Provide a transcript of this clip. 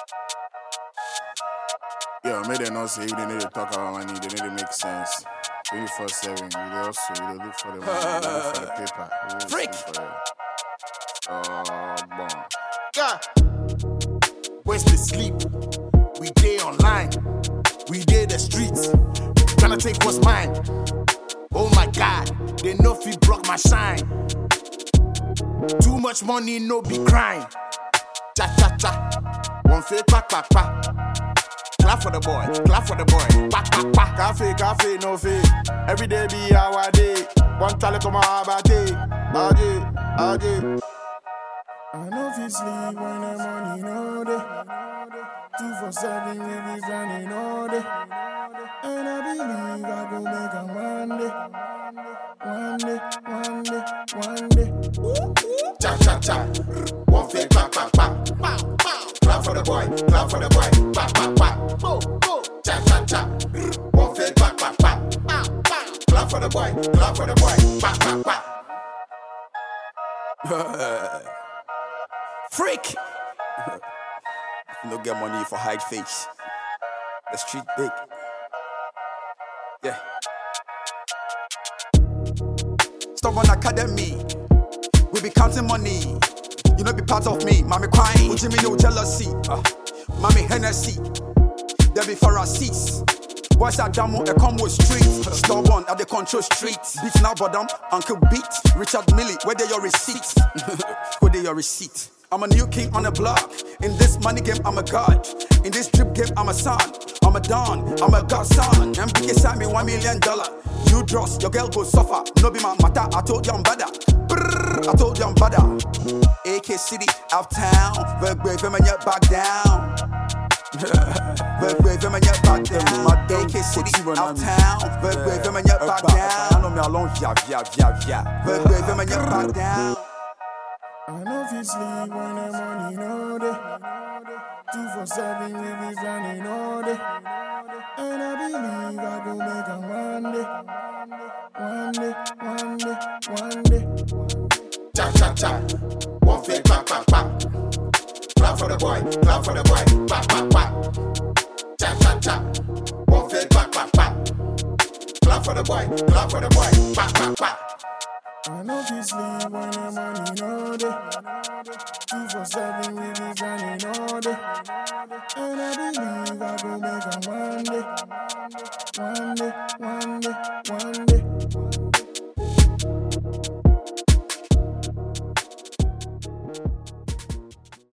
Yo, made them not say you didn't need to talk about money, they need to make sense. 24/7, we dey also we dey look for the money, we dey look for the paper. Freak. Bon. Yeah. Where's the sleep? We day online. We day the streets. Tryna take what's mine. Oh my God, they know if you block my shine. Too much money, no be crime. Cha cha cha. One fake pa pa pa. Clap for the boy, clap for the boy. Pa pa pa. Cafe, no fee. Every day be our day. One tally come out about day. Aje. I know if you sleep when the money no day. 247 we be grinding all day. And I believe I go make a one day. Cha cha cha. One fake pa pa pa. Clap for the boy, clap for the boy. Pa pa pa. Cha cha cha. One fake pa pa pa. Clap for the boy, clap for the boy. Pa pa pa. Freak! You don't get money for hide face. The street big. Yeah. Stubborn Academy. We be counting money. You know be part of me. Mommy crying. Put me no jealousy. Mommy Hennessy. There be Pharisees. Boys are down a combo street. Stubborn at the control street. Beat now bottom, Uncle Beat. Richard Millie, where they your receipts? Where they your receipt? I'm a new king on the block. In this money game, I'm a god. In this drip game, I'm a son. I'm a don, I'm a godson. MBK signed me $1 million. You dross, your girl go suffer. No be my matter, I told you I'm better. I told you I'm better. AK City, uptown. Very brave, and yet back down. Very brave, and yet back down. AK City, uptown. Very brave, and yet back down. I know me alone, yeah. Very brave, and yet back down. I know if you sleep when the money no day. 247 we be grinding all day. And I believe I go make a one day. Cha cha cha. One fake pa pa pa. Clap for the boy, clap for the boy. Pa pa pa. Cha cha cha. One fake pa pa pa. Clap for the boy, clap for the boy. Pa pa pa. I know if you sleep when the money no day. 247 we be grinding all day. And I believe I go make a one day.